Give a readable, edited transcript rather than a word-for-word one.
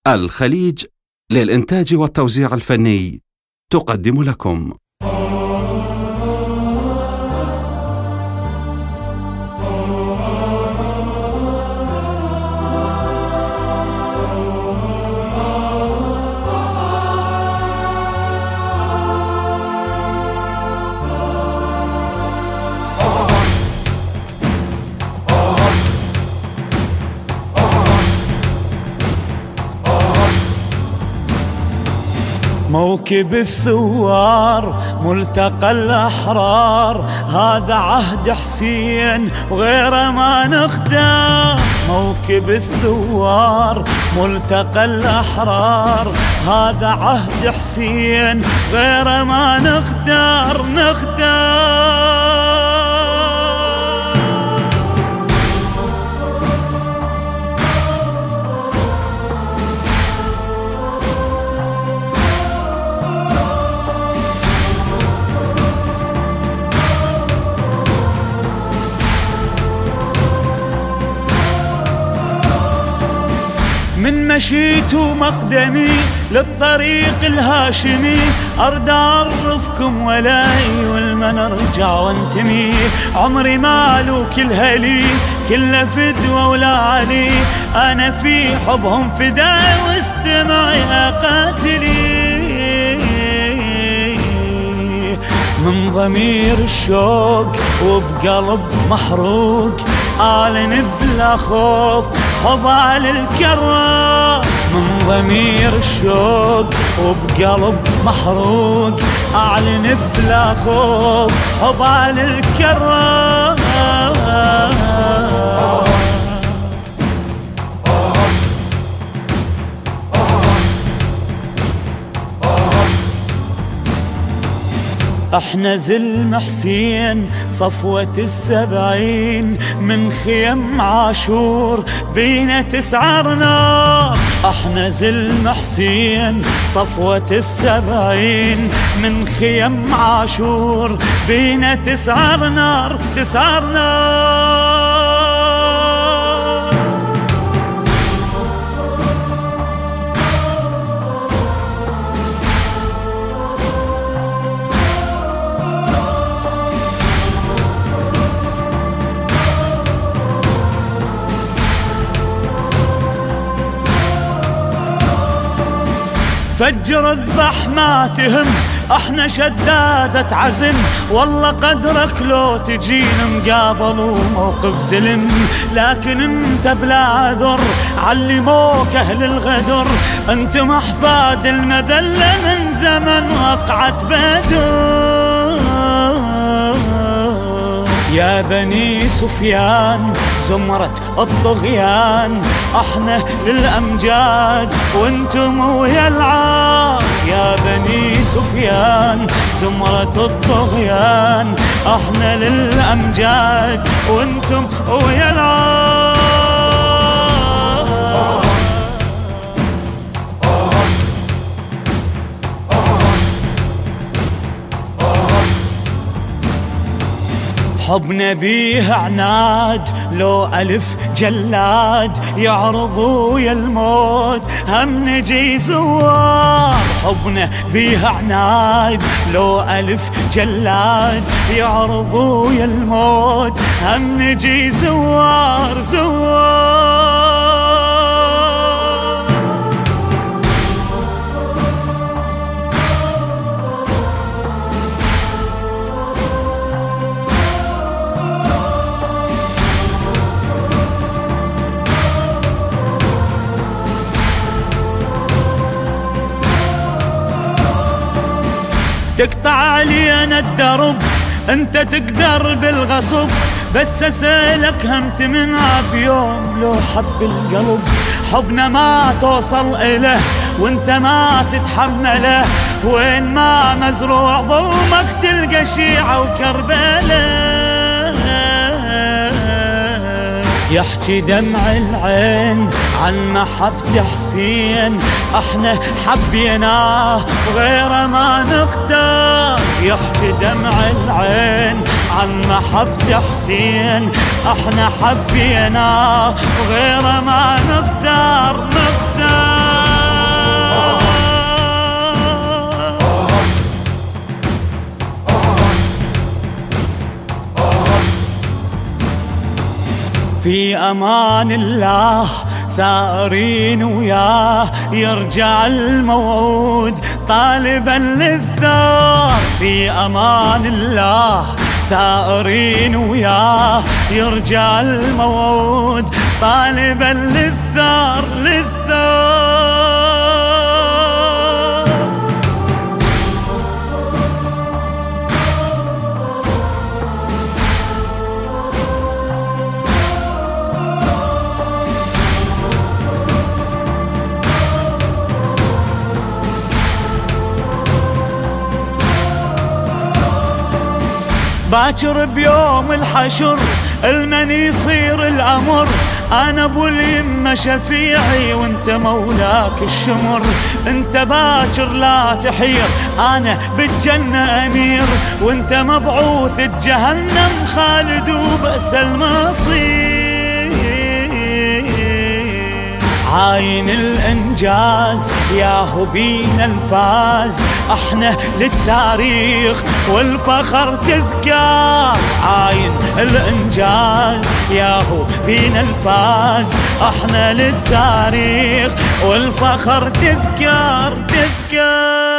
الخليج للإنتاج والتوزيع الفني تقدم لكم موكب الثوار ملتقى الأحرار، هذا عهد حسين وغيره ما نختار. موكب الثوار ملتقى الأحرار، هذا عهد حسين غيره ما نختار. من مشيت مقدمي للطريق الهاشمي، أرد أعرفكم ولاي والما نرجع وانتمي. عمري مالو كل هلي كله فدوة ولا علي، أنا في حبهم فداء واستمع يا قاتلي. من ضمير الشوق وبقلب محروق، أعلن بلا خوف حب على الكرام. من ضمير الشوق وبقلب محروق، أعلن بلا خوف حب على الكرام. احنا زلم حسين صفوة السبعين، من خيم عاشور بينا تسعر نار. احنا زلم حسين صفوة السبعين، من خيم عاشور بينا تسعر نار. فجر الضح ما تهم، احنا شدادة عزم، والله قدرك لو تجينا مقابل وموقف زلم. لكن انت بلا عذر علموك اهل الغدر، انتم احفاد المذلة من زمن وقعت بدر. يا بني سفيان زمرة الطغيان، احنا للأمجاد وانتم ويا العار. يا بني سفيان زمرة الطغيان، احنا للأمجاد وانتم ويا العار. حبنا بيه عناد لو ألف جلاد، يعرضوا يا الموت هم نجي زوار. حبنا بيه عناد لو ألف جلاد، يعرضوا يا الموت هم نجي زوار. تقطع علينا الدرب انت تقدر بالغصب، بس اسألك همت من بيوم لو حب القلب. حبنا ما توصل إله وانت ما تتحمله، وين ما مزروع ظلمك تلقى شيعة وكربلاء. يحكي دمع العين عن محبة حسين، احنا حبيناه وغيره ما نختار. يحكي دمع العين عن محبة حسين، احنا حبيناه وغيره ما نختار. في أمان الله ثائرين وياه يرجع الموعود طالبا للثار. في أمان الله ثائرين وياه يرجع الموعود طالبا للثار باكر بيوم الحشر المن يصير الأمر. أنا أبو اليمة شفيعي وانت مولاك الشمر. انت باكر لا تحير أنا بالجنة أمير، وانت مبعوث الجهنم خالد وبأس المصير. عاين الإنجاز ياهو بينا الفاز، احنا للتاريخ والفخر تذكار. عاين الإنجاز ياهو بينا الفاز، احنا للتاريخ والفخر تذكار.